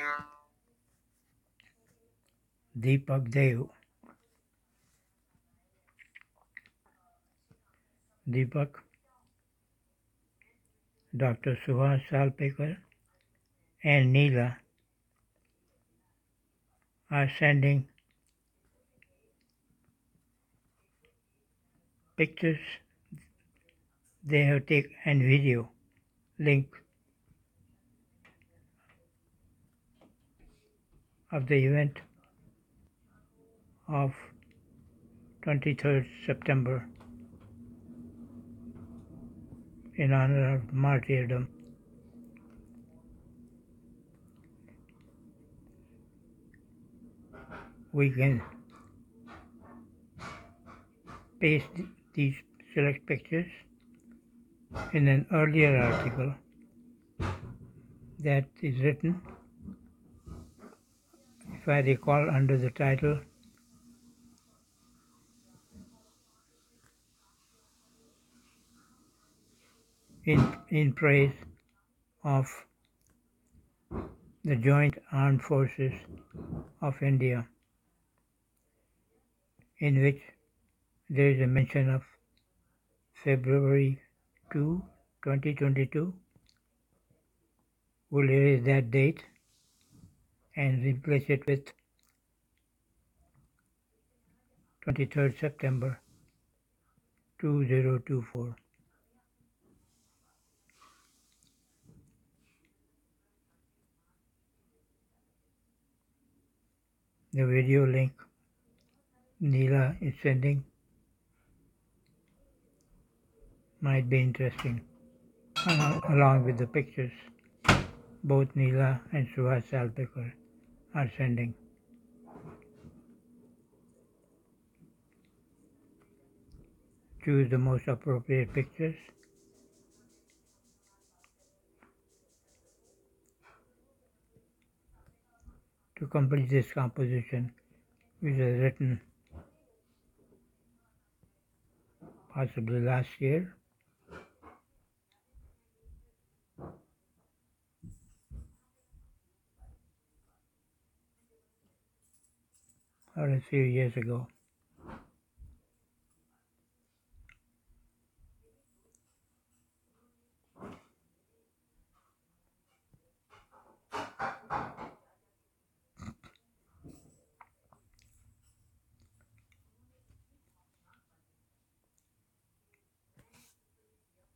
Deepak Dev. Deepak, Dr. Subhash Salpekar, and Neela are sending pictures they have taken and video link of the event of 23rd September in honor of martyrdom. We can paste these select pictures in an earlier article that is written, if I recall, under the title in praise of the Joint Armed Forces of India, in which there is a mention of February 2, 2022. We'll erase that date and replace it with 23rd September 2024. The video link Neela is sending might be interesting, along with the pictures both Neela and Subhash Salpekar are sending. Choose the most appropriate pictures. To complete this composition, which was written possibly last year, or a few years ago.